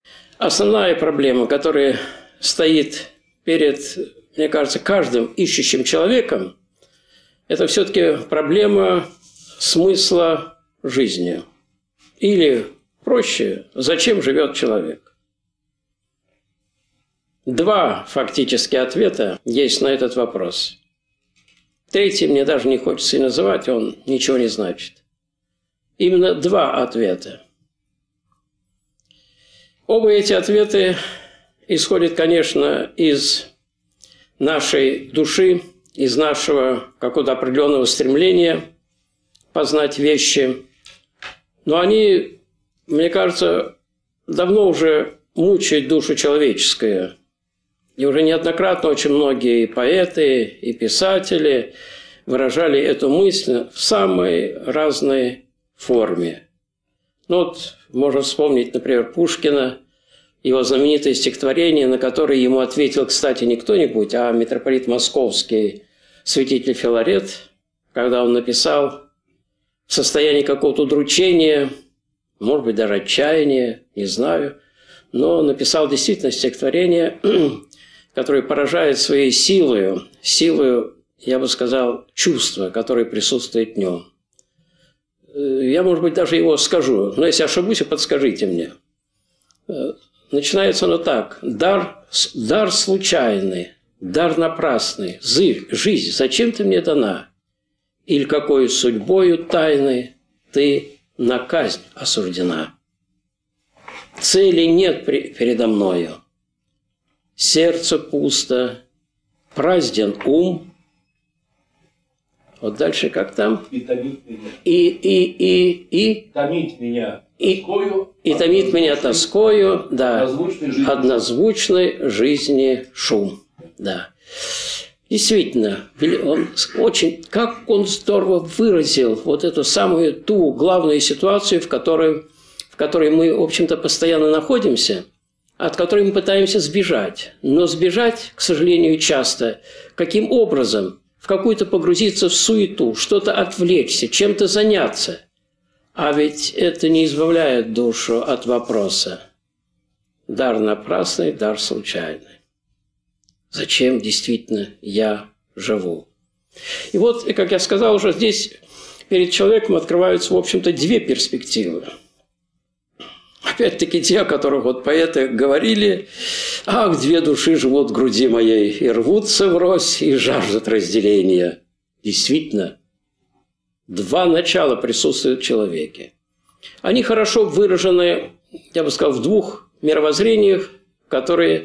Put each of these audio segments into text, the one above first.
Основная проблема, которая стоит перед, мне кажется, каждым ищущим человеком, это все-таки проблема смысла жизни. Или, проще, зачем живет человек? Два фактически ответа есть на этот вопрос. Третий мне даже не хочется и называть, он ничего не значит. Именно два ответа. Оба эти ответа исходят, конечно, из нашей души, из нашего какого-то определенного стремления познать вещи. Но они, мне кажется, давно уже мучают душу человеческую. И уже неоднократно очень многие поэты и писатели выражали эту мысль в самой разной форме. Ну вот можно вспомнить, например, Пушкина, его знаменитое стихотворение, на которое ему ответил, кстати, не кто-нибудь, а митрополит Московский, святитель Филарет, когда он написал в состоянии какого-то удручения, может быть, даже отчаяния, не знаю, но написал действительно стихотворение, которое поражает своей силою, я бы сказал, чувства, которое присутствует в нем. Я, может быть, даже его скажу, но если ошибусь, подскажите мне. Начинается оно так. Дар случайный, дар напрасный, жизнь, зачем ты мне дана? Или какой судьбою тайной ты на казнь осуждена? Цели нет передо мною, сердце пусто, празден ум. Вот дальше как там? И томит меня. И томит меня тоскою. И томит меня тоскою, да. Однозвучной жизни шум. Да. Действительно, как он здорово выразил вот эту самую ту главную ситуацию, в которой мы, в общем-то, постоянно находимся, от которой мы пытаемся сбежать. Но сбежать, к сожалению, часто. Каким образом? В какую-то погрузиться в суету, что-то отвлечься, чем-то заняться. А ведь это не избавляет душу от вопроса. Дар напрасный, дар случайный. Зачем действительно я живу? И вот, как я сказал уже, здесь перед человеком открываются, в общем-то, две перспективы. Опять-таки те, о которых вот поэты говорили: «Ах, две души живут в груди моей, и рвутся врозь, и жаждут разделения». Действительно, два начала присутствуют в человеке. Они хорошо выражены, я бы сказал, в двух мировоззрениях, которые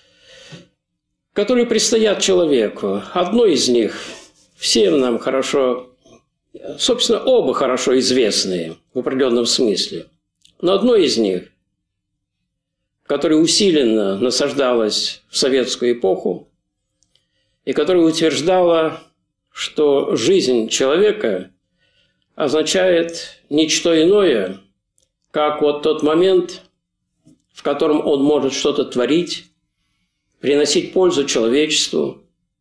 предстоят человеку. Одно из них всем нам хорошо, собственно, оба хорошо известные в определенном смысле. Но одно из них, которое усиленно насаждалось в советскую эпоху и которое утверждало, что жизнь человека означает ничто иное, как вот тот момент, в котором он может что-то творить, приносить пользу человечеству,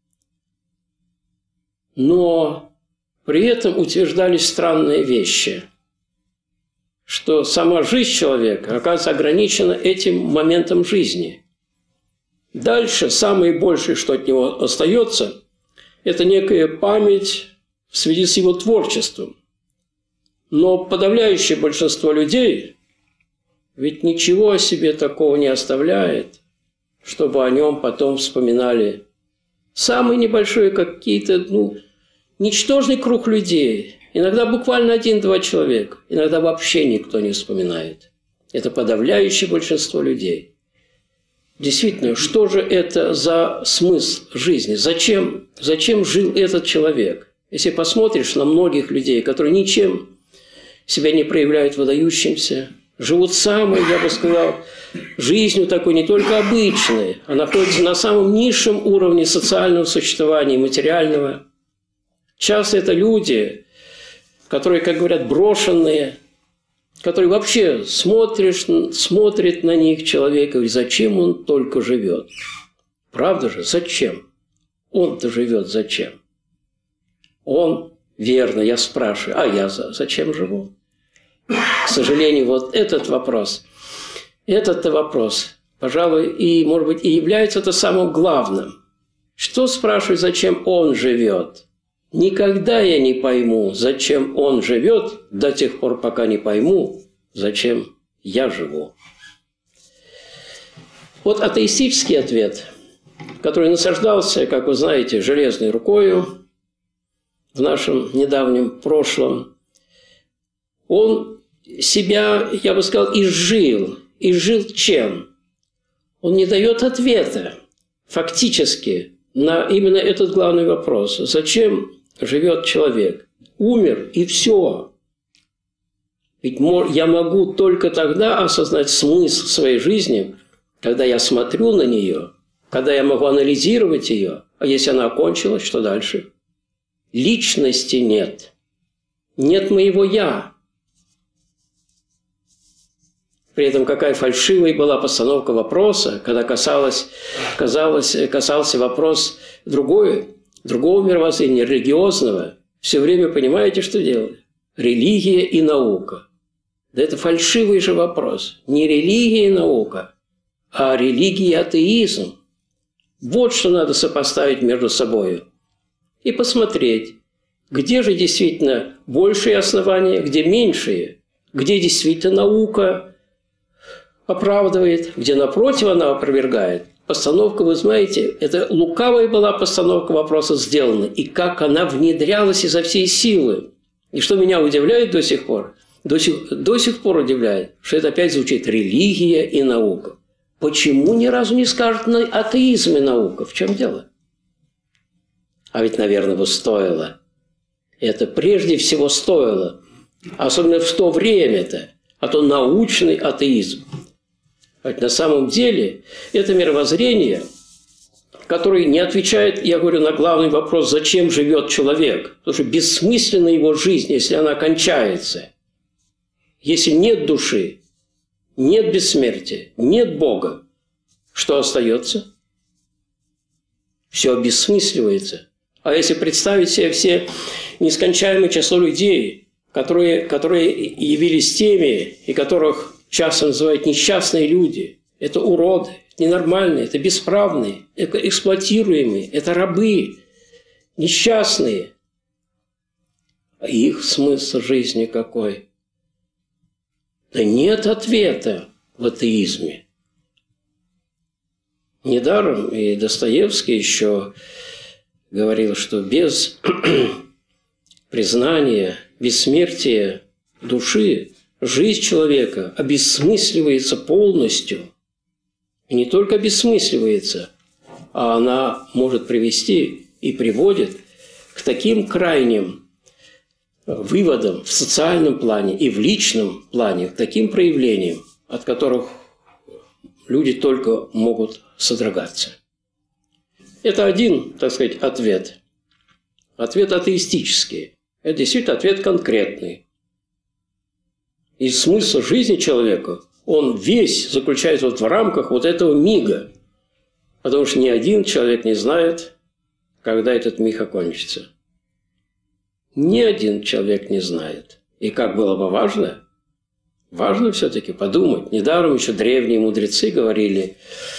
но при этом утверждались странные вещи, что сама жизнь человека, оказывается, ограничена этим моментом жизни. Дальше самое большее, что от него остается, это некая память в связи с его творчеством. Но подавляющее большинство людей ведь ничего о себе такого не оставляет, чтобы о нем потом вспоминали. Самый небольшой какие-то, ничтожный круг людей. Иногда буквально 1-2 человека. Иногда вообще никто не вспоминает. Это подавляющее большинство людей. Действительно, что же это за смысл жизни? Зачем жил этот человек? Если посмотришь на многих людей, которые ничем себя не проявляют выдающимся, живут самой, я бы сказал, жизнью такой не только обычной, а находятся на самом низшем уровне социального существования, материального. Часто это люди, которые, как говорят, брошенные, которые вообще смотрит на них человек и говорит, зачем он только живет? Правда же, зачем? Он-то живет зачем? Он, верно, я спрашиваю, а я зачем живу? К сожалению, вот этот вопрос, Этот-то вопрос, пожалуй, и, может быть, и является это самым главным. Что, спрашиваю, зачем он живет? Никогда я не пойму, зачем он живет, до тех пор, пока не пойму, зачем я живу. Вот атеистический ответ, который насаждался, как вы знаете, железной рукою в нашем недавнем прошлом, он себя, я бы сказал, изжил. Изжил чем? Он не дает ответа фактически на именно этот главный вопрос. Зачем живет человек? Умер, и все. Ведь я могу только тогда осознать смысл своей жизни, когда я смотрю на нее, когда я могу анализировать ее. А если она окончилась, что дальше? Личности нет. Нет моего «я». При этом какая фальшивая была постановка вопроса, когда касался вопрос другого мировоззрения, религиозного. Все время понимаете, что делали? Религия и наука. Да это фальшивый же вопрос. Не религия и наука, а религия и атеизм. Вот что надо сопоставить между собой. И посмотреть, где же действительно большие основания, где меньшие, где действительно наука оправдывает, где напротив она опровергает. Постановка, вы знаете, это лукавая была постановка вопроса сделана, и как она внедрялась изо всей силы. И что меня удивляет до сих пор, до сих пор удивляет, что это опять звучит религия и наука. Почему ни разу не скажут атеизм и наука? В чем дело? А ведь, наверное, бы стоило. Это прежде всего стоило. Особенно в то время-то. А то научный атеизм. Ведь на самом деле это мировоззрение, которое не отвечает, я говорю, на главный вопрос, зачем живет человек. Потому что бессмысленна его жизнь, если она кончается. Если нет души, нет бессмертия, нет Бога, что остается? Все обессмысливается. А если представить себе все нескончаемое число людей, которые явились теми, и которых часто называют несчастные люди, это уроды, ненормальные, это бесправные, это эксплуатируемые, это рабы, несчастные. А их смысл жизни какой? Да нет ответа в атеизме. Недаром и Достоевский еще говорил, что без признания бессмертия души жизнь человека обессмысливается полностью. И не только обессмысливается, а она может привести и приводит к таким крайним выводам в социальном плане и в личном плане, к таким проявлениям, от которых люди только могут содрогаться. Это один, так сказать, ответ. Ответ атеистический. Это действительно ответ конкретный. И смысл жизни человека, он весь заключается вот в рамках вот этого мига. Потому что ни один человек не знает, когда этот миг окончится. Ни один человек не знает. И как было бы важно все-таки подумать. Недаром еще древние мудрецы говорили: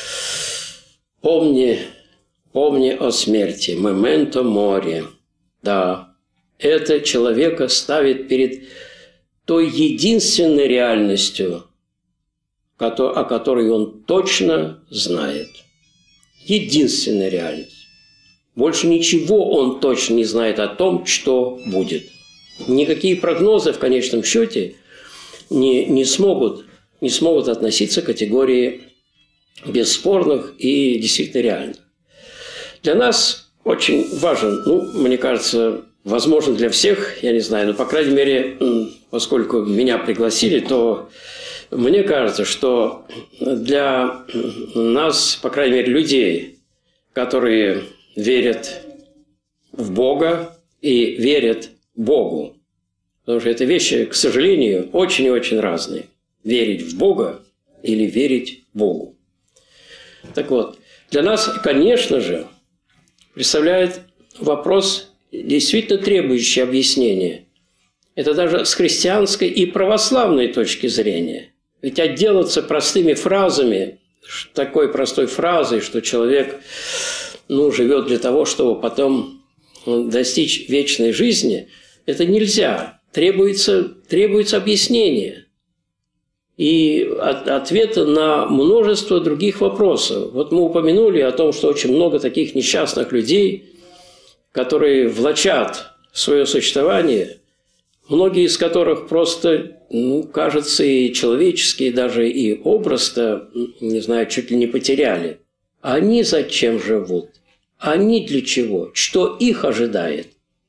помни о смерти, моменто мори. Да, это человека ставит перед той единственной реальностью, о которой он точно знает. Единственная реальность. Больше ничего он точно не знает о том, что будет. Никакие прогнозы в конечном счете не смогут относиться к категории бесспорных и действительно реальных. Для нас очень важен, мне кажется, возможно, для всех, я не знаю, но, по крайней мере, поскольку меня пригласили, то мне кажется, что для нас, по крайней мере, людей, которые верят в Бога и верят Богу, потому что это вещи, к сожалению, очень и очень разные. Верить в Бога или верить Богу. Так вот, для нас, конечно же, представляет вопрос, действительно требующий объяснения. Это даже с христианской и православной точки зрения. Ведь отделаться простыми фразами, такой простой фразой, что человек живет для того, чтобы потом достичь вечной жизни, это нельзя. Требуется объяснение и ответы на множество других вопросов. Вот мы упомянули о том, что очень много таких несчастных людей, которые влачат свое существование, многие из которых просто, кажется, и человеческие, даже и образ-то, не знаю, чуть ли не потеряли. А они зачем живут? Они для чего? Что их ожидает?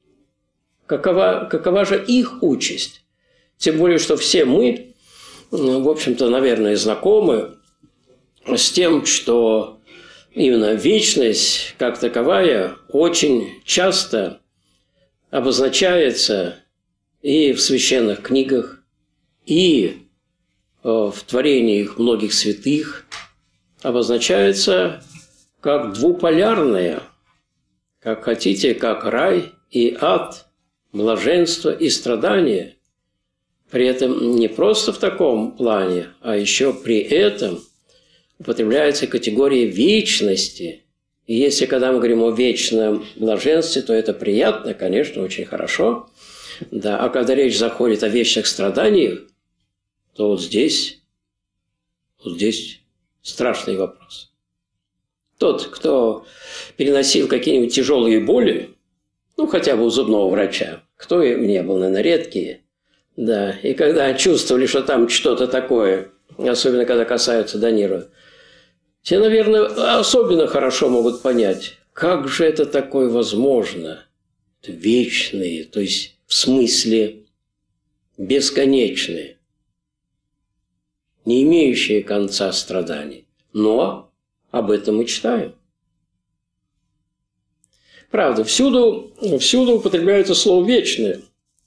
Какова же их участь? Тем более, что все мы, в общем-то, наверное, знакомы с тем, что именно вечность, как таковая, очень часто обозначается и в священных книгах, и в творениях многих святых, обозначается как двуполярная, как хотите, как рай и ад, блаженство и страдание. При этом не просто в таком плане, а еще при этом употребляется категория вечности. И если когда мы говорим о вечном блаженстве, то это приятно, конечно, очень хорошо. Да. А когда речь заходит о вечных страданиях, то вот здесь страшный вопрос. Тот, кто переносил какие-нибудь тяжелые боли, хотя бы у зубного врача, кто и не был, наверное, редкие, да, и когда чувствовали, что там что-то такое, особенно когда касаются до нерва, те, наверное, особенно хорошо могут понять, как же это такое возможно, вечные, то есть в смысле бесконечные, не имеющие конца страданий. Но об этом мы читаем. Правда, всюду употребляется слово «вечное».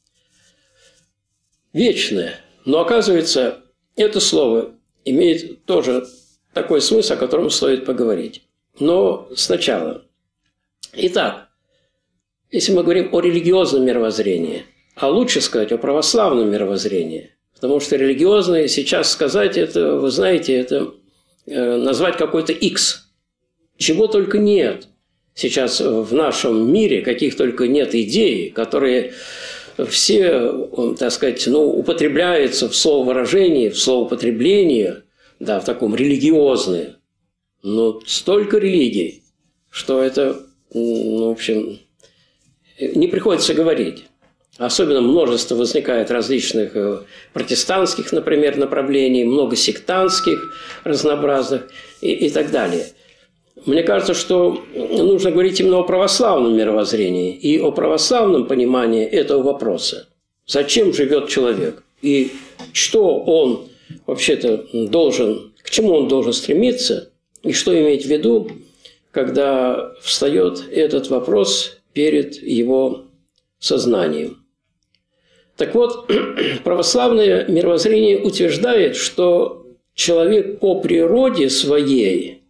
Вечное. Но, оказывается, это слово имеет тоже такой смысл, о котором стоит поговорить. Но сначала. Итак, если мы говорим о религиозном мировоззрении, а лучше сказать о православном мировоззрении, потому что религиозное сейчас сказать, это, вы знаете, это назвать какой-то X. Чего только нет сейчас в нашем мире, каких только нет идей, которые все, так сказать, употребляются в слововыражении, в словоупотреблении, да, в таком религиозное. Но столько религий, что это, в общем, не приходится говорить. Особенно множество возникает различных протестантских, например, направлений, много сектантских разнообразных и так далее. Мне кажется, что нужно говорить именно о православном мировоззрении и о православном понимании этого вопроса. Зачем живет человек? И что он вообще-то должен, к чему он должен стремиться? И что иметь в виду, когда встает этот вопрос перед его сознанием? Так вот, православное мировоззрение утверждает, что человек по природе своей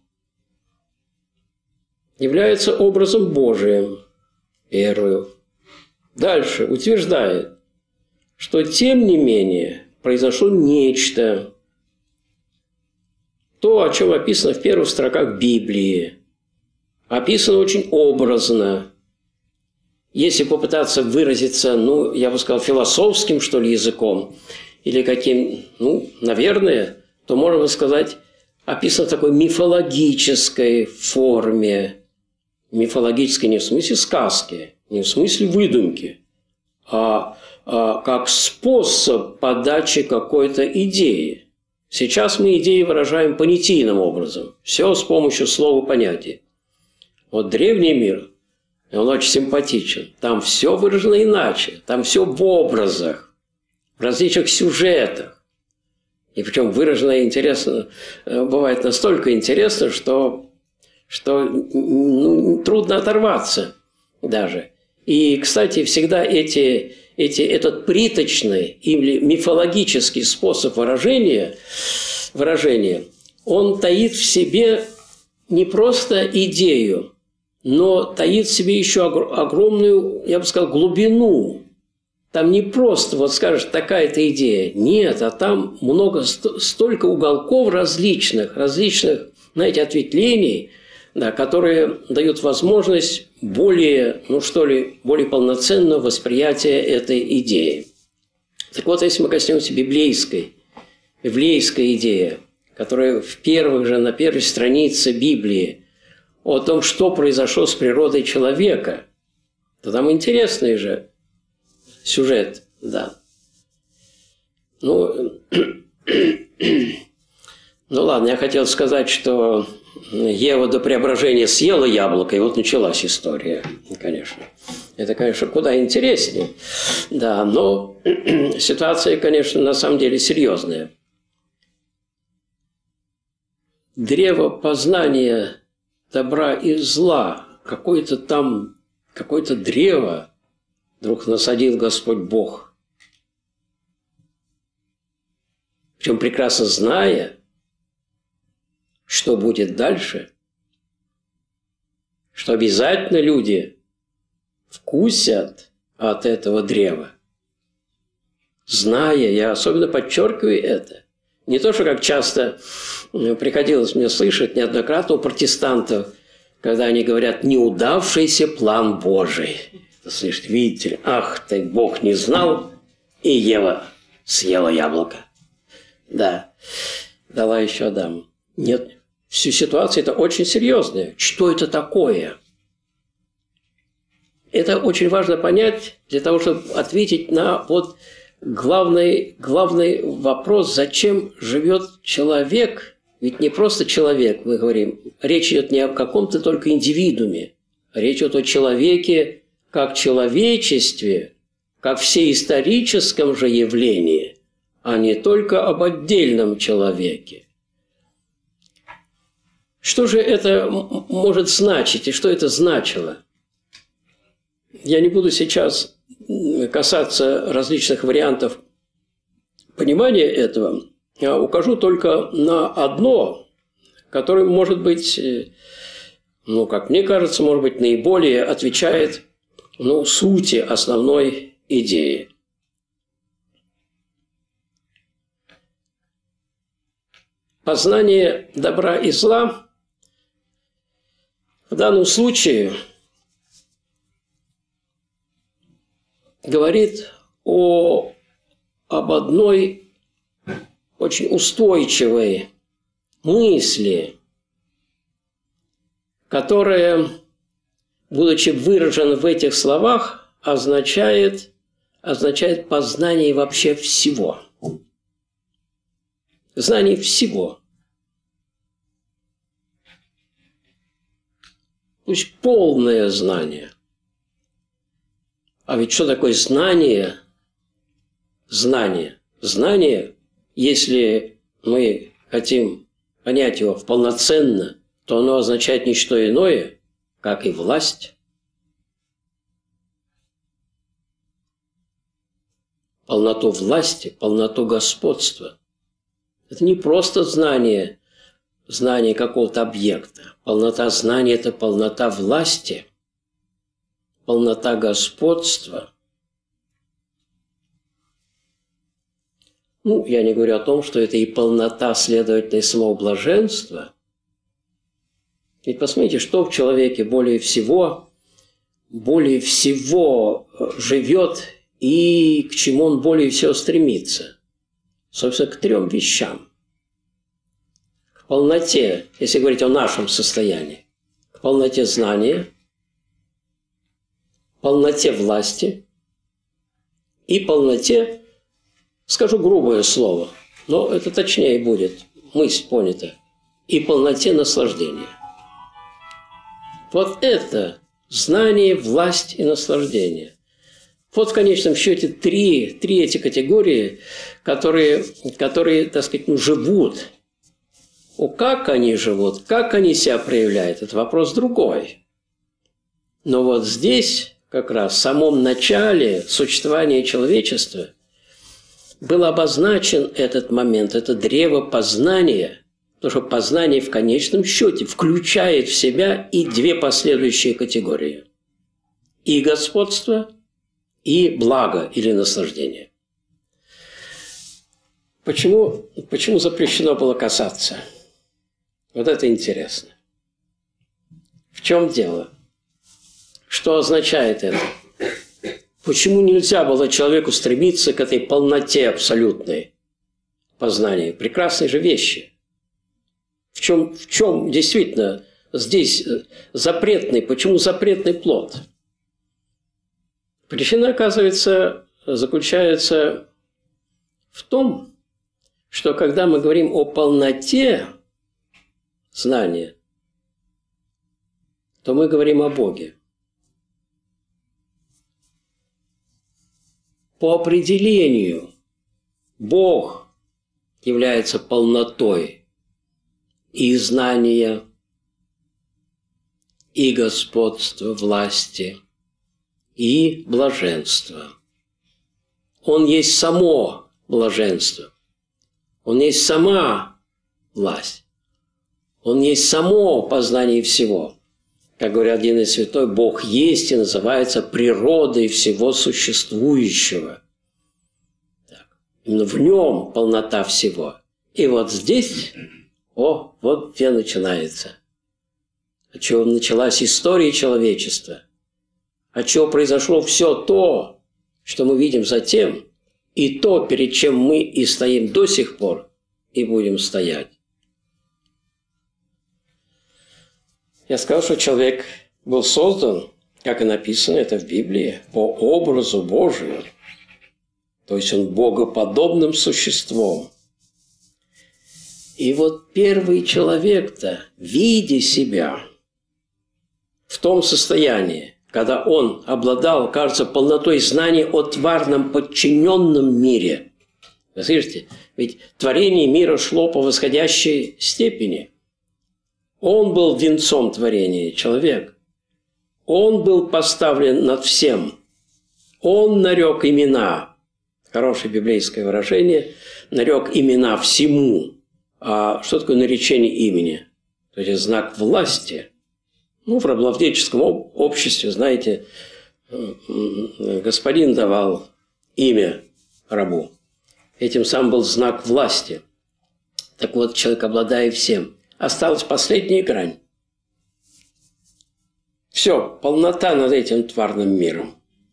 является образом Божиим, первую. Дальше утверждает, что тем не менее произошло нечто, то, о чем описано в первых строках Библии, описано очень образно. Если попытаться выразиться, я бы сказал, философским, что ли, языком, или каким, наверное, то можно сказать, описано в такой мифологической форме. Мифологической не в смысле сказки, не в смысле выдумки, а как способ подачи какой-то идеи. Сейчас мы идеи выражаем понятийным образом. Все с помощью слова понятия. Вот древний мир, он очень симпатичен. Там все выражено иначе. Там все в образах, в различных сюжетах. И причем выражено интересно, бывает настолько интересно, что трудно оторваться даже. И, кстати, всегда этот приточный или мифологический способ выражения, он таит в себе не просто идею, но таит в себе еще огромную, я бы сказал, глубину. Там не просто вот скажешь такая-то идея. Нет, а там много, столько уголков различных, знаете, ответвлений, да, которые дают возможность более, более полноценного восприятия этой идеи. Так вот, если мы коснемся библейской идеи, которая на первой странице Библии, о том, что произошло с природой человека, то там интересный же сюжет, да. Ну ладно, я хотел сказать, что Ева до преображения съела яблоко, и вот началась история, конечно. Это, конечно, куда интереснее, да, но ситуация, конечно, на самом деле серьезная. Древо познания добра и зла, какое-то древо вдруг насадил Господь Бог. Причем прекрасно зная, что будет дальше, что обязательно люди вкусят от этого древа. Зная, я особенно подчеркиваю это, не то, что как часто приходилось мне слышать неоднократно у протестантов, когда они говорят «неудавшийся план Божий». Слышите, видите ли, ах ты, Бог не знал, и Ева съела яблоко. Да, дала еще Адаму. Нет, всю ситуацию это очень серьезная. Что это такое? Это очень важно понять для того, чтобы ответить на вот главный вопрос, зачем живет человек. Ведь не просто человек, мы говорим, речь идет не о каком-то только индивидууме, речь идет о человеке как человечестве, как всеисторическом же явлении, а не только об отдельном человеке. Что же это может значить и что это значило? Я не буду сейчас касаться различных вариантов понимания этого, я укажу только на одно, которое, может быть, как мне кажется, может быть, наиболее отвечает сути основной идеи. Познание добра и зла в данном случае говорит об одной очень устойчивой мысли, которая, будучи выражена в этих словах, означает познание вообще всего. Знание всего. То есть полное знание. А ведь что такое знание? Знание, если мы хотим понять его полноценно, то оно означает не что иное, как и власть. Полноту власти, полноту господства. Это не просто знание какого-то объекта. Полнота знания – это полнота власти, полнота господства. Я не говорю о том, что это и полнота, следовательно, и самого блаженства. Ведь посмотрите, что в человеке более всего живет и к чему он более всего стремится. Собственно, к 3 вещам. К полноте, если говорить о нашем состоянии, к полноте знания, полноте власти и полноте, скажу грубое слово, но это точнее будет, мысль понята, и полноте наслаждения. Вот это знание, власть и наслаждение. Вот в конечном счете три эти категории, которые, так сказать, живут. Как они живут, как они себя проявляют, это вопрос другой. Но вот здесь, как раз в самом начале существования человечества, был обозначен этот момент, это древо познания, потому что познание в конечном счете включает в себя и 2 последующие категории. И господство, и благо или наслаждение. Почему запрещено было касаться? Вот это интересно. В чем дело? Что означает это? Почему нельзя было человеку стремиться к этой полноте абсолютной познания? Прекрасные же вещи. В чем действительно здесь запретный, почему запретный плод? Причина, оказывается, заключается в том, что когда мы говорим о полноте знания, то мы говорим о Боге. По определению Бог является полнотой и знания, и господства, власти, и блаженства. Он есть само блаженство. Он есть сама власть. Он есть само познание всего. Как говорит один из святой, Бог есть и называется природой всего существующего. Так. Именно в нем полнота всего. И вот здесь, вот где начинается. От чего началась история человечества. От чего произошло все то, что мы видим затем, и то, перед чем мы и стоим до сих пор, и будем стоять. Я сказал, что человек был создан, как и написано это в Библии, по образу Божию. То есть он богоподобным существом. И вот первый человек-то, видя себя в том состоянии, когда он обладал, кажется, полнотой знаний о тварном подчиненном мире. Вы слышите? Ведь творение мира шло по восходящей степени. Он был венцом творения, человек. Он был поставлен над всем. Он нарек имена. Хорошее библейское выражение. Нарек имена всему. А что такое наречение имени? То есть знак власти. В рабовладельческом обществе, знаете, господин давал имя рабу. Этим самым был знак власти. Так вот, человек, обладая всем, осталась последняя грань. Все, полнота над этим тварным миром.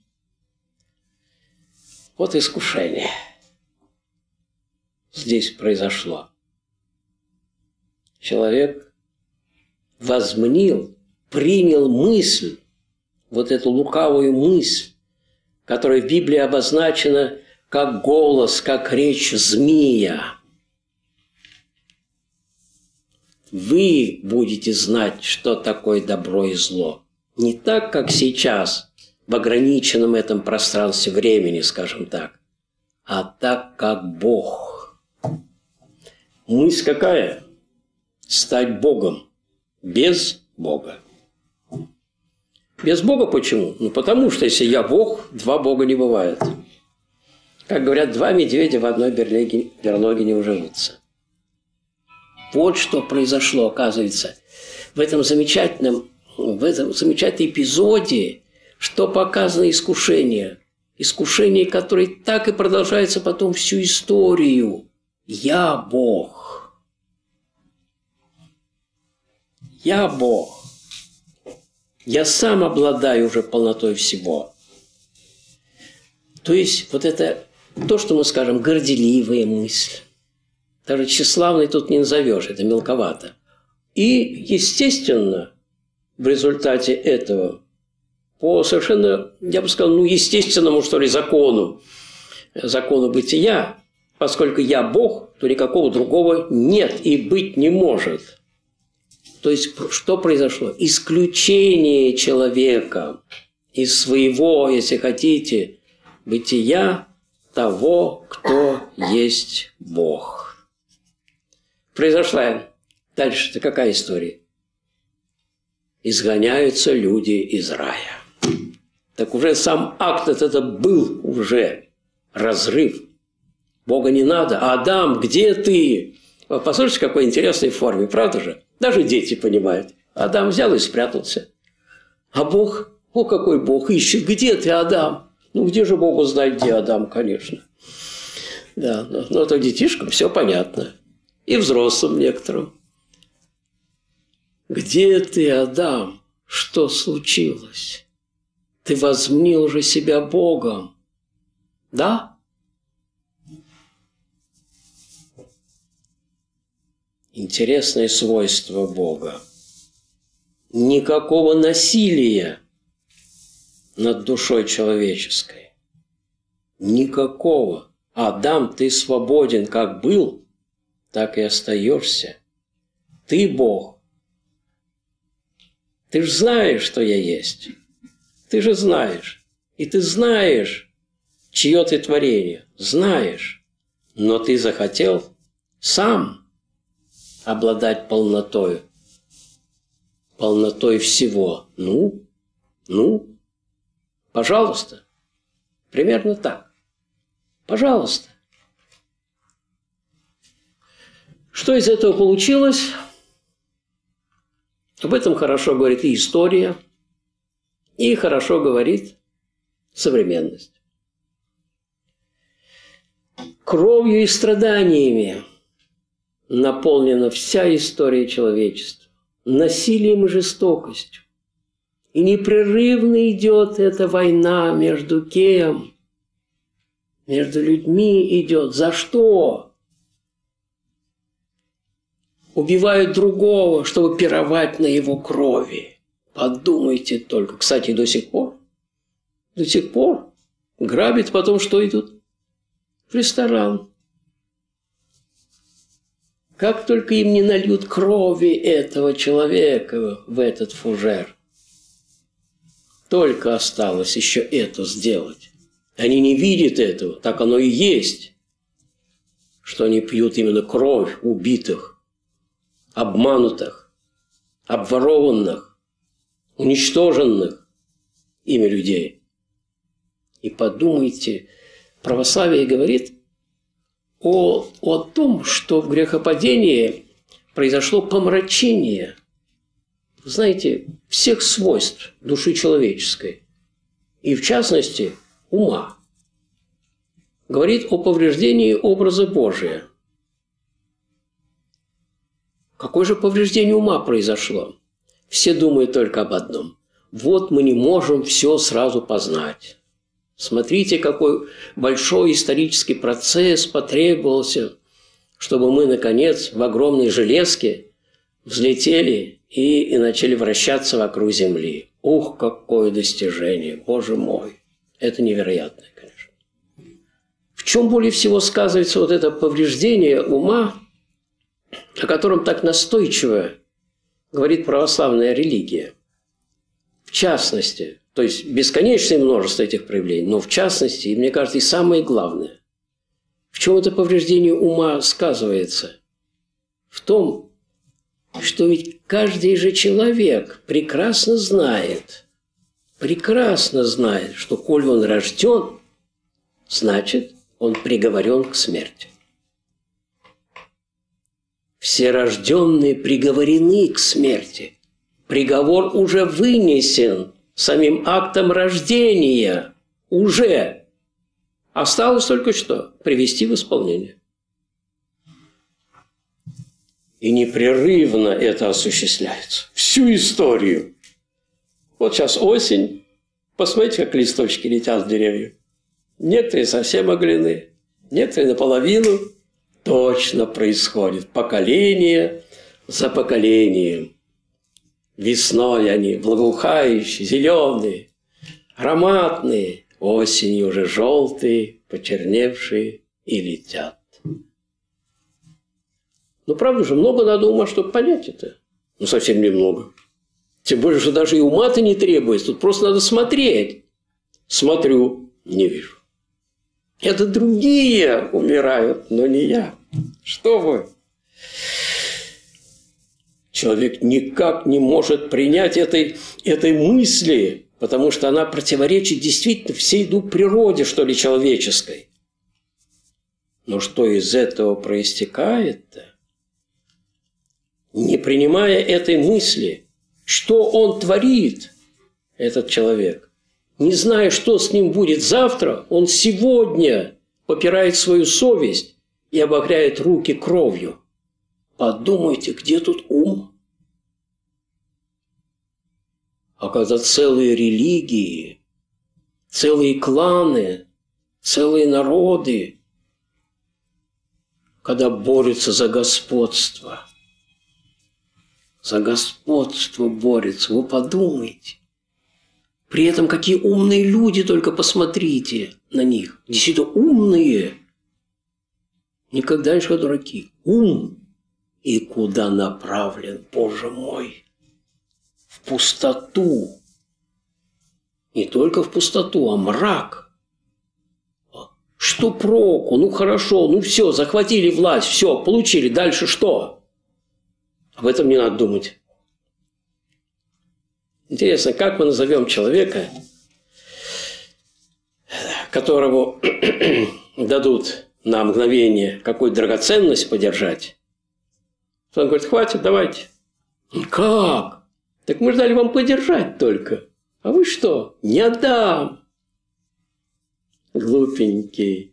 Вот искушение. Здесь произошло. Человек возмнил, принял мысль, вот эту лукавую мысль, которая в Библии обозначена как голос, как речь змея. Вы будете знать, что такое добро и зло. Не так, как сейчас, в ограниченном этом пространстве времени, скажем так, а так, как Бог. Мысль какая? Стать Богом. Без Бога. Без Бога почему? Потому что если я Бог, два Бога не бывает. Как говорят, два медведя в одной берлоге не уживутся. Вот что произошло, оказывается, в этом замечательном эпизоде, что показано искушение. Искушение, которое так и продолжается потом всю историю. Я Бог. Я Бог. Я сам обладаю уже полнотой всего. То есть вот это то, что мы скажем, горделивая мысль. Даже тщеславной тут не назовешь, это мелковато. И, естественно, в результате этого, по совершенно, я бы сказал, естественному, что ли, закону бытия, поскольку я Бог, то никакого другого нет и быть не может. То есть, что произошло? Исключение человека из своего, если хотите, бытия того, кто есть Бог. Произошла дальше-то какая история? Изгоняются люди из рая. Так уже сам акт это был уже разрыв. Бога не надо. Адам, где ты? Послушайте, в какой интересной форме, правда же? Даже дети понимают. Адам взял и спрятался. А Бог, какой Бог ищет. Где ты, Адам? Ну, где же Богу знать, где Адам, конечно. Да, но это детишкам все понятно. И взрослым некоторым. Где ты, Адам? Что случилось? Ты возмнил же себя Богом. Да? Интересное свойство Бога. Никакого насилия над душой человеческой. Никакого. Адам, ты свободен, как был, так и остаешься. Ты Бог. Ты же знаешь, что я есть. Ты же знаешь. И ты знаешь, чье ты творение. Знаешь. Но ты захотел сам обладать полнотой всего. Ну, пожалуйста. Примерно так. Пожалуйста. Что из этого получилось? Об этом хорошо говорит и история, и хорошо говорит современность. Кровью и страданиями наполнена вся история человечества, насилием и жестокостью. И непрерывно идет эта война между кем? Между людьми идет. За что? Убивают другого, чтобы пировать на его крови. Подумайте только. Кстати, до сих пор грабят, потом что идут? В ресторан. Как только им не нальют крови этого человека в этот фужер, только осталось еще это сделать. Они не видят этого, так оно и есть, что они пьют именно кровь убитых, обманутых, обворованных, уничтоженных ими людей. И подумайте, православие говорит о том, что в грехопадении произошло помрачение, знаете, всех свойств души человеческой, и в частности ума. Говорит о повреждении образа Божия. Какое же повреждение ума произошло? Все думают только об одном. Вот мы не можем все сразу познать. Смотрите, какой большой исторический процесс потребовался, чтобы мы, наконец, в огромной железке взлетели и начали вращаться вокруг Земли. Ух, какое достижение! Боже мой! Это невероятное, конечно. В чем более всего сказывается вот это повреждение ума, о котором так настойчиво говорит православная религия? В частности, то есть бесконечное множество этих проявлений, но в частности, и мне кажется, и самое главное, в чем это повреждение ума сказывается? В том, что ведь каждый же человек прекрасно знает, что коль он рожден, значит, он приговорен к смерти. Все рожденные приговорены к смерти. Приговор уже вынесен самим актом рождения. Уже. Осталось только что? Привести в исполнение. И непрерывно это осуществляется. Всю историю. Вот сейчас осень. Посмотрите, как листочки летят с деревьев. Некоторые совсем оголены, некоторые наполовину. Точно происходит поколение за поколением. Весной они благоухающие, зеленые, ароматные, осенью уже желтые, почерневшие и летят. Ну, правда же, много надо ума, чтобы понять это. Ну, совсем немного. Тем более, что даже и ума-то не требуется. Тут просто надо смотреть. Смотрю, не вижу. Это другие умирают, но не я. Что вы? Человек никак не может принять этой мысли, потому что она противоречит действительно всей природе, что ли, человеческой. Но что из этого проистекает-то? Не принимая этой мысли, что он творит, этот человек, не зная, что с ним будет завтра, он сегодня попирает свою совесть и обогряет руки кровью. Подумайте, где тут ум? А когда целые религии, целые кланы, целые народы, когда борются за господство борются, вы подумайте. При этом какие умные люди, только посмотрите на них. Действительно умные. Никогда не дураки. Ум. И куда направлен, Боже мой? В пустоту. Не только в пустоту, а мрак. Что проку? Ну хорошо, ну все, захватили власть, все, получили. Дальше что? Об этом не надо думать. Интересно, как мы назовем человека, которому дадут на мгновение какую-то драгоценность подержать? Он говорит, хватит, давайте. Как? Так мы ждали вам подержать только. А вы что? Не отдам. Глупенький.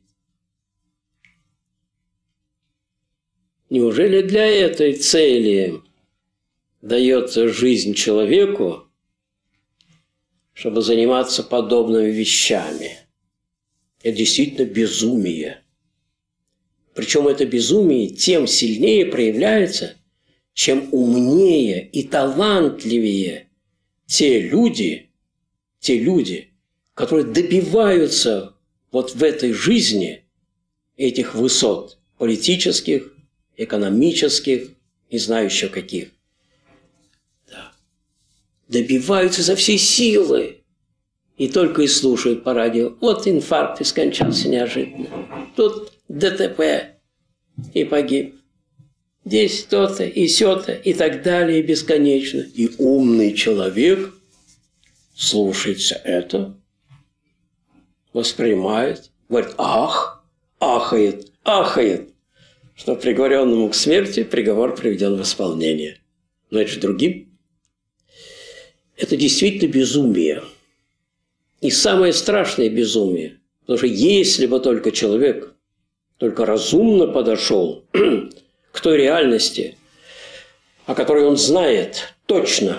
Неужели для этой цели дается жизнь человеку, чтобы заниматься подобными вещами? Это действительно безумие. Причем это безумие тем сильнее проявляется, чем умнее и талантливее те люди, которые добиваются вот в этой жизни этих высот политических, экономических, не знаю еще каких. Да. Добиваются за все силы. И только и слушают по радио. Вот инфаркт и скончался неожиданно. Тут ДТП и погиб. Здесь то-то и сё-то и так далее и бесконечно. И умный человек слушается это, воспринимает, говорит ах, ахает, что приговоренному к смерти приговор приведен в исполнение. Но это же другим. Это действительно безумие. И самое страшное безумие. Потому что если бы только человек только разумно подошел к той реальности, о которой он знает точно,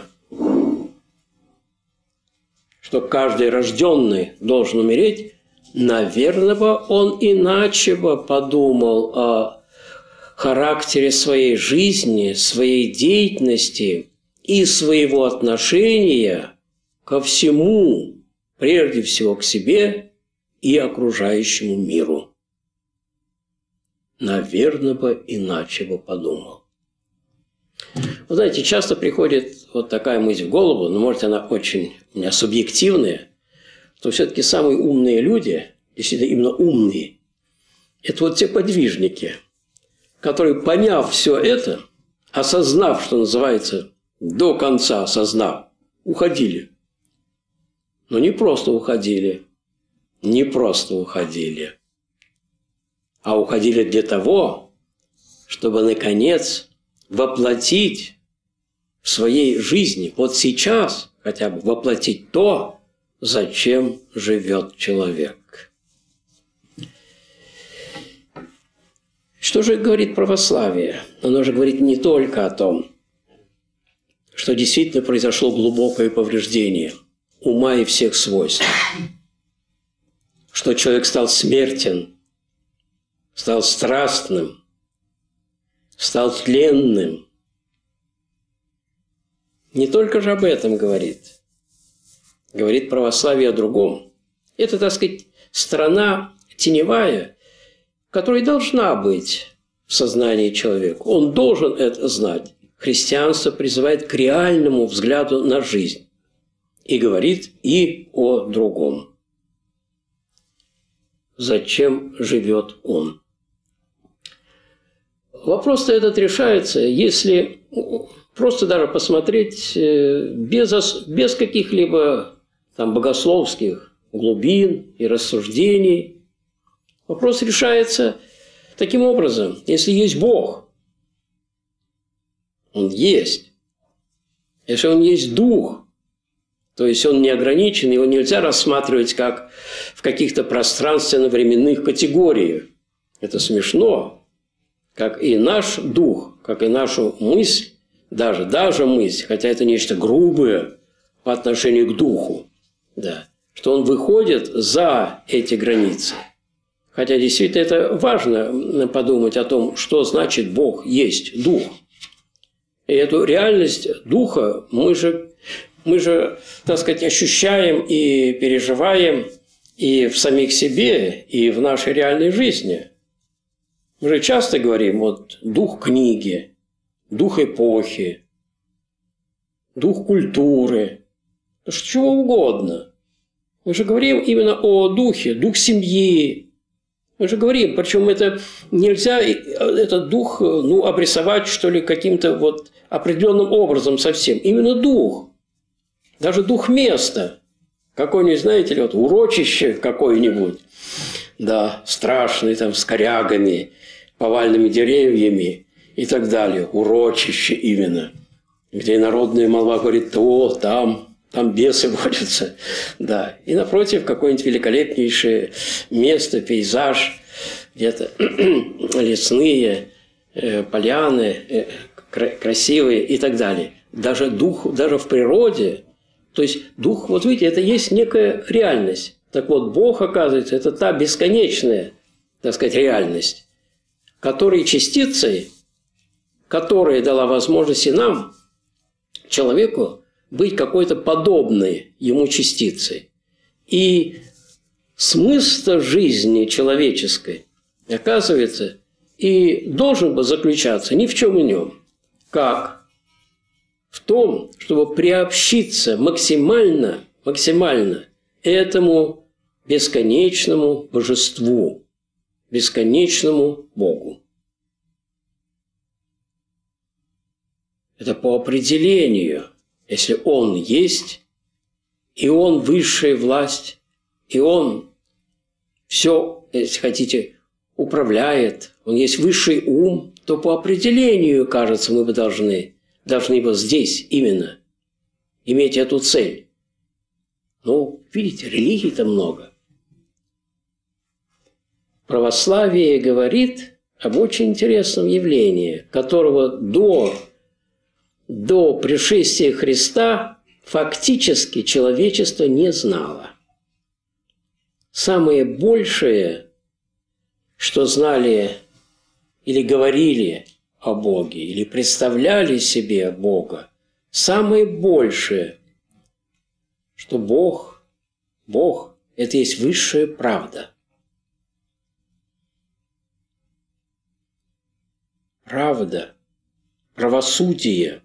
что каждый рожденный должен умереть, наверное, бы он иначе бы подумал о характере своей жизни, своей деятельности и своего отношения ко всему, прежде всего к себе и окружающему миру. Наверное, бы иначе бы подумал. Вы знаете, часто приходит вот такая мысль в голову, но, может, она очень у меня субъективная, что все-таки самые умные люди, действительно именно умные, это вот те подвижники, которые, поняв все это, осознав, что называется, до конца осознав, уходили. Но не просто уходили, а уходили для того, чтобы, наконец, воплотить в своей жизни, вот сейчас хотя бы воплотить то, зачем живет человек. Что же говорит православие? Оно же говорит не только о том, что действительно произошло глубокое повреждение ума и всех свойств, что человек стал смертен, стал страстным, стал тленным. Не только же об этом говорит. Говорит православие о другом. Это, так сказать, сторона теневая, которая должна быть в сознании человека. Он должен это знать. Христианство призывает к реальному взгляду на жизнь и говорит и о другом. Зачем живет он? Вопрос-то этот решается, если просто даже посмотреть без каких-либо там богословских глубин и рассуждений. Вопрос решается таким образом. Если есть Бог, Он есть. Если Он есть Дух, То есть он не ограничен, его нельзя рассматривать как в каких-то пространственно-временных категориях. Это смешно. Как и наш дух, как и нашу мысль, даже мысль, хотя это нечто грубое по отношению к духу, да, что он выходит за эти границы. Хотя действительно это важно подумать о том, что значит Бог есть дух. И эту реальность духа мы же, так сказать, ощущаем и переживаем и в самих себе, и в нашей реальной жизни. Мы же часто говорим, вот, дух книги, дух эпохи, дух культуры, чего угодно. Мы же говорим именно о духе, дух семьи. Мы же говорим, причем это нельзя этот дух обрисовать, что ли, каким-то вот определенным образом совсем. Именно дух. Даже дух места. Какой-нибудь, знаете ли, вот урочище какое-нибудь. Да, страшный, там, с корягами, повальными деревьями и так далее. Урочище именно. Где народная молва говорит, там бесы водятся. Да. И напротив какое-нибудь великолепнейшее место, пейзаж, где-то лесные, поляны, красивые и так далее. Даже дух, даже в природе. То есть дух, вот видите, это есть некая реальность. Так вот, Бог, оказывается, это та бесконечная, так сказать, реальность, которой частицей, которая дала возможность и нам, человеку, быть какой-то подобной ему частицей. И смысл жизни человеческой, оказывается, и должен бы заключаться ни в чем ином, как в том, чтобы приобщиться максимально этому бесконечному божеству, бесконечному Богу. Это по определению, если Он есть, и Он высшая власть, и Он все, если хотите, управляет, Он есть высший ум, то по определению, кажется, мы бы должны бы здесь именно иметь эту цель. Ну, видите, религий-то много. Православие говорит об очень интересном явлении, которого до пришествия Христа фактически человечество не знало. Самое большее, что знали или говорили о Боге, или представляли себе Бога, самое большее, что Бог – это есть высшая правда. Правда, правосудие,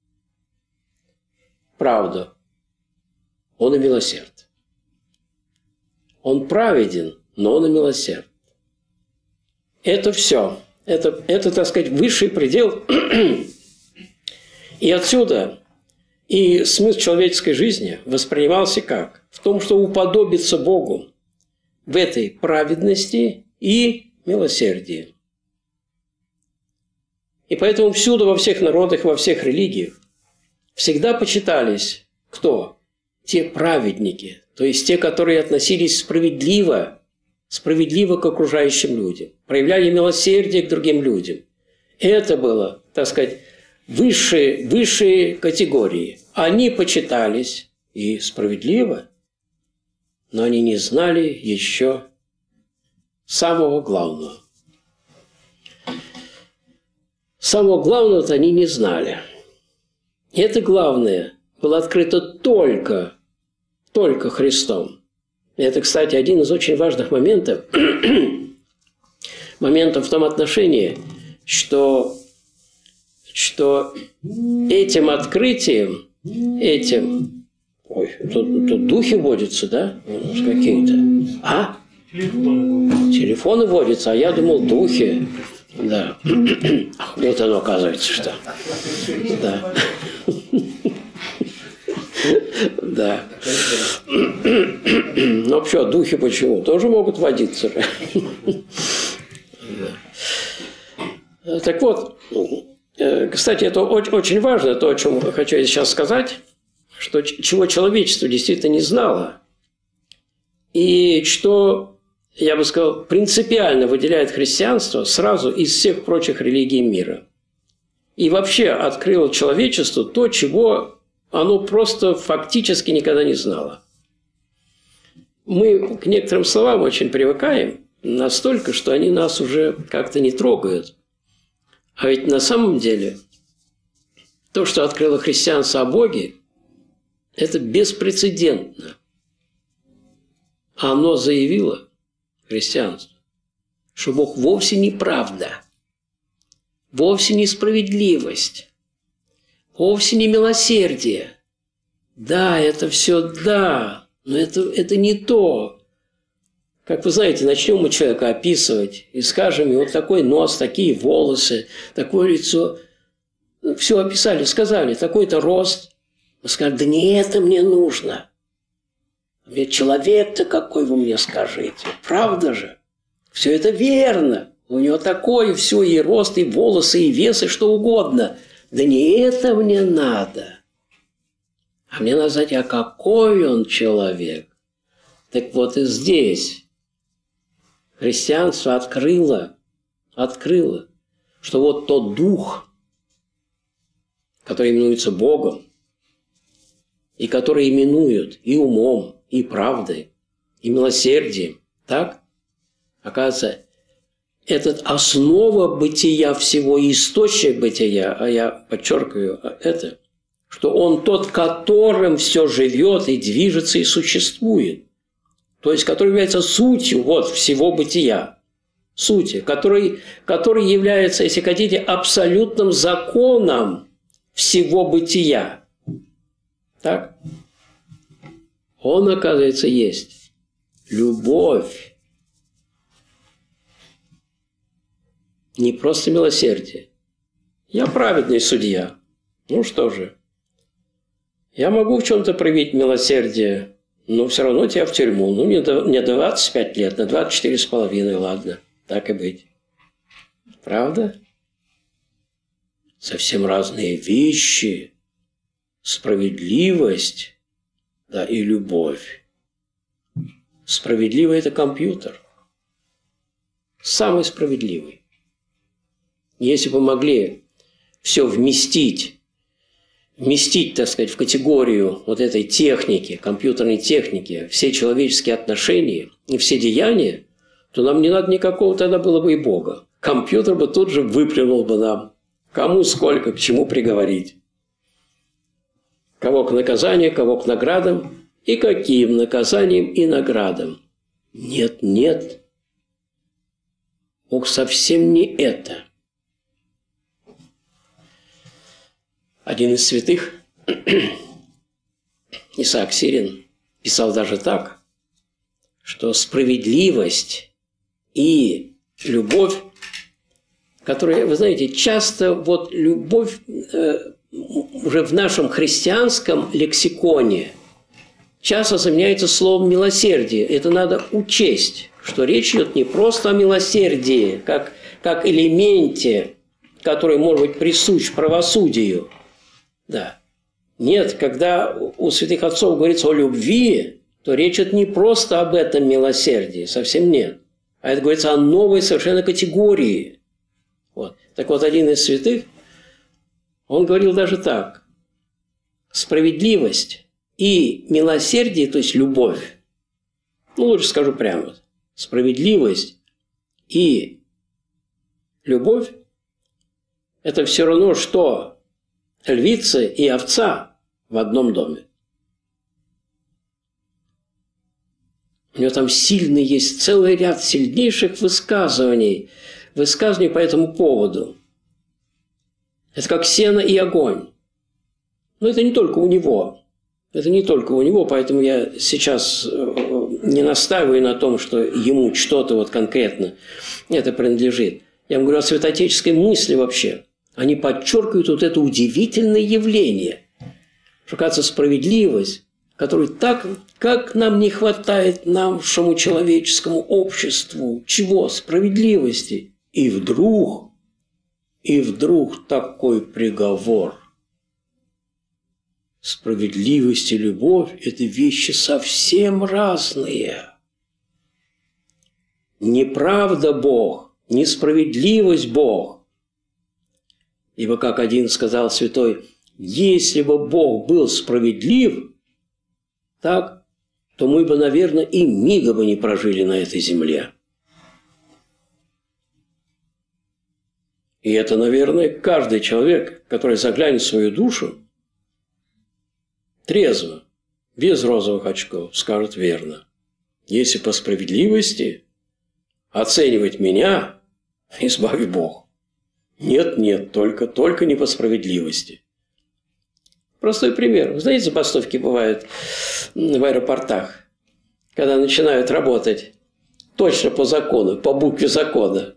правда. Он и милосерд. Он праведен, но он и милосерд. Это все. Это, так сказать, высший предел. И отсюда и смысл человеческой жизни воспринимался как? В том, что уподобиться Богу в этой праведности и милосердии. И поэтому всюду, во всех народах, во всех религиях всегда почитались кто? Те праведники, то есть те, которые относились справедливо к окружающим людям, проявляли милосердие к другим людям. Это было, так сказать, высшие категории. Они почитались и справедливо, но они не знали еще самого главного. Самого главного-то они не знали. И это главное было открыто только Христом. И это, кстати, один из очень важных моментов в том отношении, что этим открытием, Ой, тут духи водятся, да? Какие-то. А? Телефоны водятся, а я думал, духи. Да. Вот оно оказывается, что. Да. Да. Ну, что, духи почему? Тоже могут водиться. Так вот, кстати, это очень важно, то, о чем хочу сейчас сказать. чего человечество действительно не знало, и что, я бы сказал, принципиально выделяет христианство сразу из всех прочих религий мира. И вообще открыло человечеству то, чего оно просто фактически никогда не знало. Мы к некоторым словам очень привыкаем, настолько, что они нас уже как-то не трогают. А ведь на самом деле то, что открыло христианство о Боге, это беспрецедентно. Оно заявило, христианство, что Бог вовсе не правда, вовсе не справедливость, вовсе не милосердие. Да, это все да, но это не то. Как вы знаете, начнем мы человека описывать и скажем, вот такой нос, такие волосы, такое лицо. Все описали, сказали, такой-то рост. Мы скажем, да не это мне нужно. Ведь человек-то какой вы мне скажите, правда же? Все это верно. У него такое все, и рост, и волосы, и вес, и что угодно. Да не это мне надо. А мне надо знать, а какой он человек. Так вот и здесь христианство открыло, что вот тот дух, который именуется Богом, и который именуют и умом, и правдой, и милосердием, так? Оказывается, это основа бытия всего, источник бытия, а я подчеркиваю это, что он тот, которым все живет и движется и существует, то есть который является сутью вот, всего бытия, сути, который является, если хотите, абсолютным законом всего бытия. Так? Он, оказывается, есть любовь. Не просто милосердие. Я праведный судья. Ну что же. Я могу в чем-то проявить милосердие, но все равно тебя в тюрьму. Ну, не 25 лет, на 24,5, ладно. Так и быть. Правда? Совсем разные вещи. Справедливость, да, и любовь. Справедливый – это компьютер. Самый справедливый. Если бы могли все вместить, так сказать, в категорию вот этой техники, компьютерной техники, все человеческие отношения и все деяния, то нам не надо никакого тогда было бы и Бога. Компьютер бы тут же выплюнул бы нам, кому сколько, к чему приговорить. Кого к наказанию, кого к наградам, и каким наказанием и наградам. Нет, нет. Бог совсем не это. Один из святых, Исаак Сирин, писал даже так, что справедливость и любовь, которые, вы знаете, часто вот любовь уже в нашем христианском лексиконе часто заменяется словом «милосердие». Это надо учесть, что речь идет не просто о милосердии, как элементе, который может быть присущ правосудию. Да. Нет, когда у святых отцов говорится о любви, то речь идет не просто об этом милосердии, совсем нет. А это говорится о новой совершенно категории. Вот. Так вот, один из святых, он говорил даже так. Справедливость и милосердие, то есть любовь, ну, лучше скажу прямо, справедливость и любовь – это все равно, что львица и овца в одном доме. У него там сильный есть целый ряд сильнейших высказываний по этому поводу. Это как сено и огонь. Но это не только у него. Поэтому я сейчас не настаиваю на том, что ему что-то вот конкретно это принадлежит. Я вам говорю о святоотеческой мысли вообще. Они подчеркивают вот это удивительное явление, что, кажется, справедливость, которой так, как нам не хватает нашему человеческому обществу, чего? Справедливости. И вдруг такой приговор. Справедливость и любовь – это вещи совсем разные. Неправда Бог, несправедливость Бог. Ибо, как один сказал святой, если бы Бог был справедлив, так, то мы бы, наверное, и мига бы не прожили на этой земле. И это, наверное, каждый человек, который заглянет в свою душу, трезво, без розовых очков, скажет верно. Если по справедливости оценивать меня, избави Бог. Нет, только не по справедливости. Простой пример. Вы знаете, забастовки бывают в аэропортах, когда начинают работать точно по закону, по букве закона.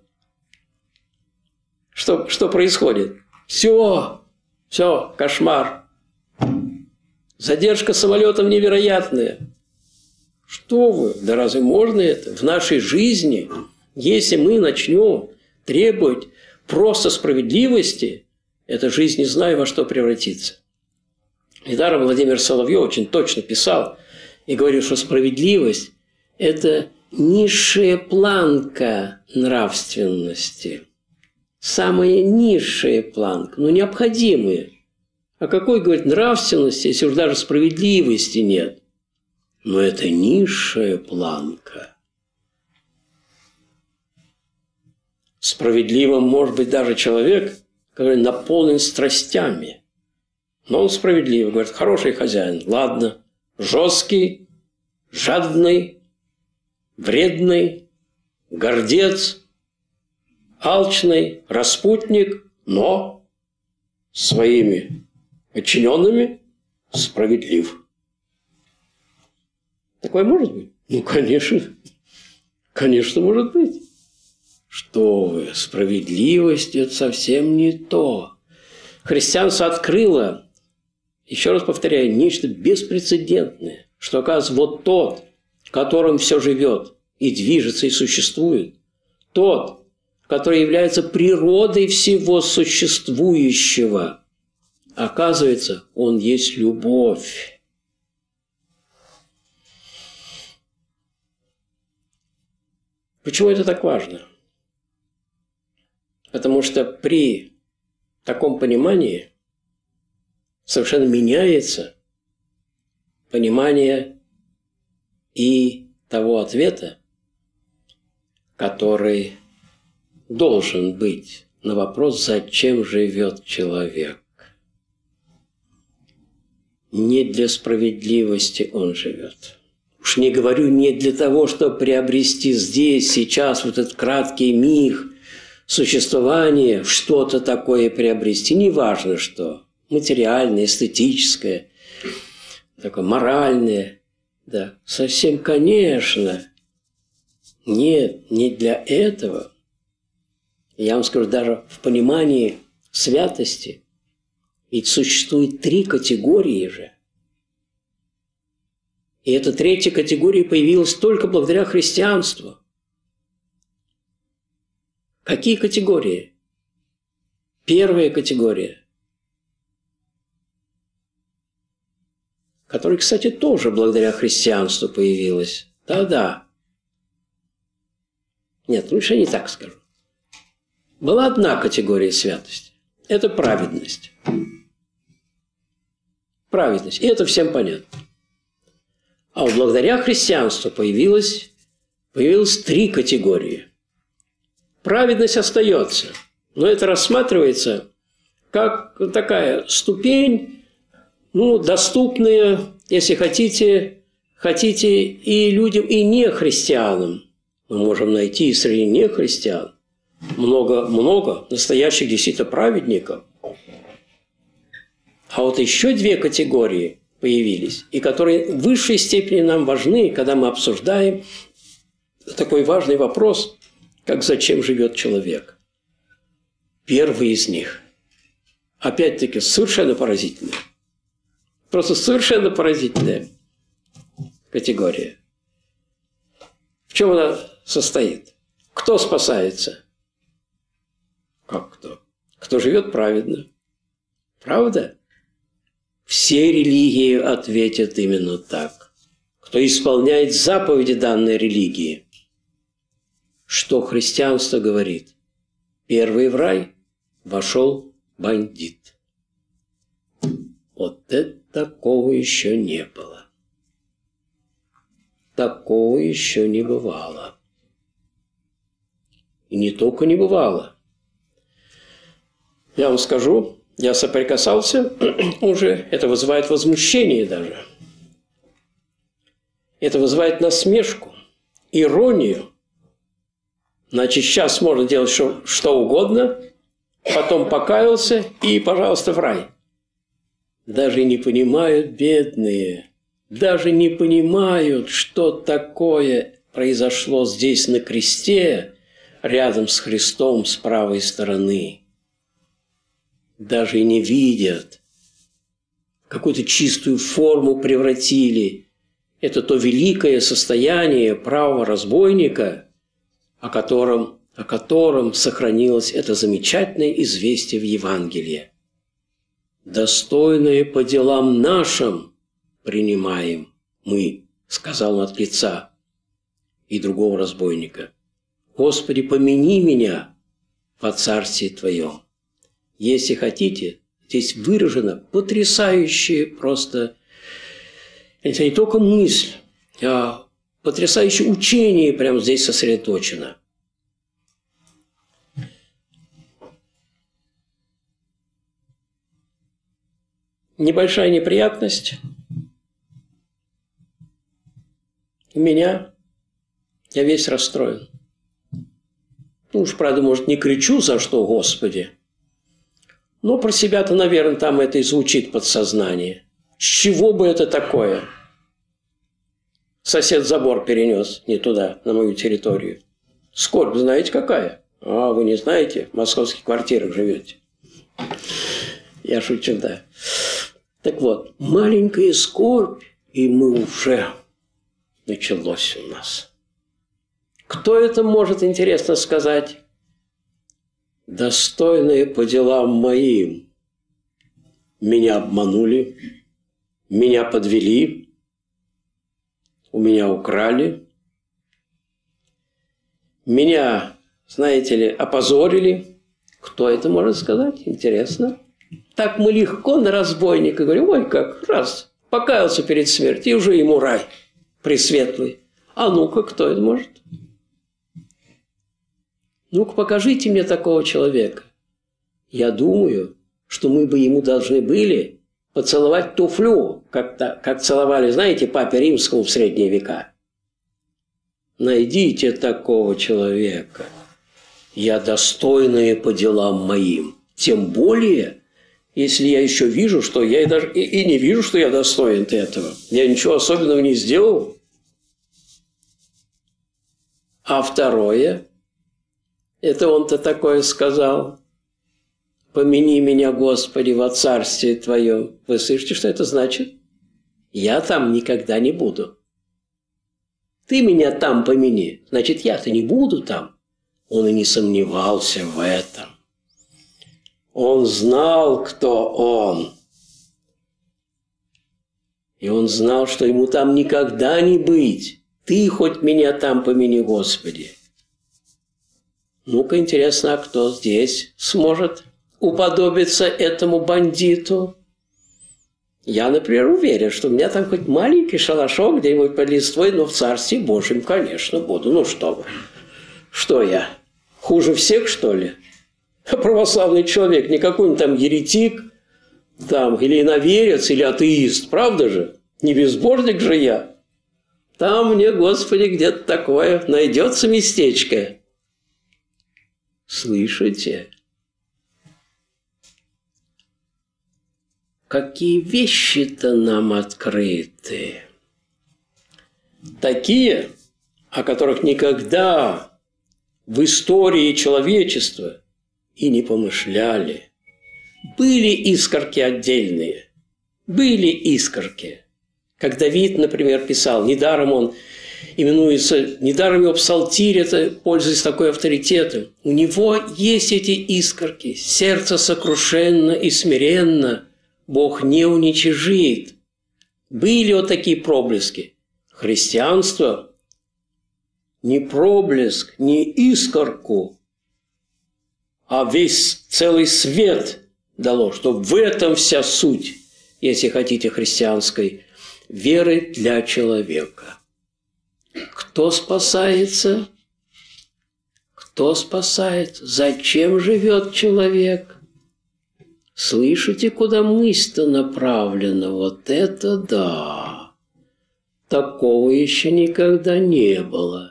Что происходит? Все, кошмар. Задержка самолетов невероятная. Что вы? Да разве можно это? В нашей жизни, если мы начнем требовать просто справедливости, эта жизнь не знаю во что превратится. Недаром Владимир Соловьев очень точно писал и говорил, что справедливость – это низшая планка нравственности. Самая низшая планка, но необходимая. А какой, говорит, нравственности, если уж даже справедливости нет? Но это низшая планка. Справедливым может быть даже человек, который наполнен страстями. Но он справедливый, говорит, хороший хозяин. Ладно, жесткий, жадный, вредный, гордец, алчный, распутник, но своими подчиненными справедлив. Такое может быть? Ну, конечно. Конечно, может быть. Что вы, справедливость – это совсем не то. Христианство открыло, еще раз повторяю, нечто беспрецедентное, что, оказывается, вот тот, в котором все живет и движется, и существует, тот, который является природой всего существующего, оказывается, он есть любовь. Почему это так важно? Потому что при таком понимании совершенно меняется понимание и того ответа, который должен быть на вопрос, зачем живет человек. Не для справедливости он живет. Уж не говорю не для того, чтобы приобрести здесь, сейчас, вот этот краткий миг существования, что-то такое приобрести, неважно что, материальное, эстетическое, такое моральное, да, совсем, конечно, нет, не для этого. Я вам скажу, даже в понимании святости, ведь существует 3 категории же. И эта 3-я категория появилась только благодаря христианству. Какие категории? 1-я категория, которая, кстати, тоже благодаря христианству появилась. Да-да. Нет, лучше я не так скажу. Была одна категория святости. Это праведность. Праведность. И это всем понятно. А вот благодаря христианству появилось 3 категории. Праведность остается, но это рассматривается как такая ступень, доступная, если хотите и людям, и нехристианам. Мы можем найти и среди нехристиан много настоящих действительно праведников. А вот еще 2 категории появились, и которые в высшей степени нам важны, когда мы обсуждаем такой важный вопрос, как зачем живет человек. Первый из них, опять-таки, совершенно поразительный. Просто совершенно поразительная категория. В чем она состоит? Кто спасается? Как кто? Кто живет праведно. Правда? Все религии ответят именно так. Кто исполняет заповеди данной религии. Что христианство говорит? Первый в рай вошел бандит. Вот это такого еще не было. Такого еще не бывало. И не только не бывало. Я вам скажу, я соприкасался уже, это вызывает возмущение даже. Это вызывает насмешку, иронию. Значит, сейчас можно делать что угодно, потом покаялся и, пожалуйста, в рай. Даже не понимают бедные, даже не понимают, что такое произошло здесь на кресте, рядом с Христом с правой стороны. Даже и не видят. Какую-то чистую форму превратили. Это то великое состояние правого разбойника, о котором сохранилось это замечательное известие в Евангелии. «Достойное по делам нашим принимаем мы», сказал он от лица и другого разбойника. «Господи, помяни меня во Царстве Твоем». Если хотите, здесь выражено потрясающее просто, это не только мысль, а потрясающее учение прямо здесь сосредоточено. Небольшая неприятность у меня, я весь расстроен. Ну уж, правда, может, не кричу за что, Господи, но про себя-то, наверное, там это и звучит подсознание. С чего бы это такое? Сосед забор перенес не туда, на мою территорию. Скорбь, знаете, какая? А, вы не знаете, в московских квартирах живете. Я шучу, да. Так вот, маленькая скорбь, и мы уже началось у нас. Кто это может, интересно сказать? Достойные по делам моим. Меня обманули, меня подвели, у меня украли, меня, знаете ли, опозорили. Кто это может сказать? Интересно. Так мы легко на разбойника говорим, ой, как раз, покаялся перед смертью, и уже ему рай пресветлый. А ну-ка, кто это может? Ну-ка, покажите мне такого человека. Я думаю, что мы бы ему должны были поцеловать туфлю, как целовали, знаете, папе Римскому в средние века. Найдите такого человека. Я достойная по делам моим. Тем более, если я еще вижу, что я даже и не вижу, что я достоин этого. Я ничего особенного не сделал. А второе, это он-то такое сказал. «Помяни меня, Господи, во Царстве Твоем». Вы слышите, что это значит? Я там никогда не буду. Ты меня там помяни. Значит, я-то не буду там. Он и не сомневался в этом. Он знал, кто он. И он знал, что ему там никогда не быть. Ты хоть меня там помяни, Господи. Ну-ка, интересно, а кто здесь сможет уподобиться этому бандиту? Я, например, уверен, что у меня там хоть маленький шалашок где-нибудь под листвой, но в Царстве Божьем, конечно, буду. Ну что вы? Что я? Хуже всех, что ли? Православный человек, не какой-нибудь там еретик, там, или иноверец, или атеист, правда же? Не безбожник же я. Там мне, Господи, где-то такое найдется местечко. Слышите? Какие вещи-то нам открыты? Такие, о которых никогда в истории человечества и не помышляли. Были искорки отдельные, были искорки. Как Давид, например, писал, недаром он именуется, недаром его псалтирь, это пользуясь такой авторитетом. У него есть эти искорки. Сердце сокрушенно и смиренно, Бог не уничижит. Были вот такие проблески. Христианство не проблеск, не искорку, а весь целый свет дало, что в этом вся суть, если хотите, христианской веры для человека. Кто спасается? Кто спасает? Зачем живет человек? Слышите, куда мысль-то направлена? Вот это да! Такого еще никогда не было.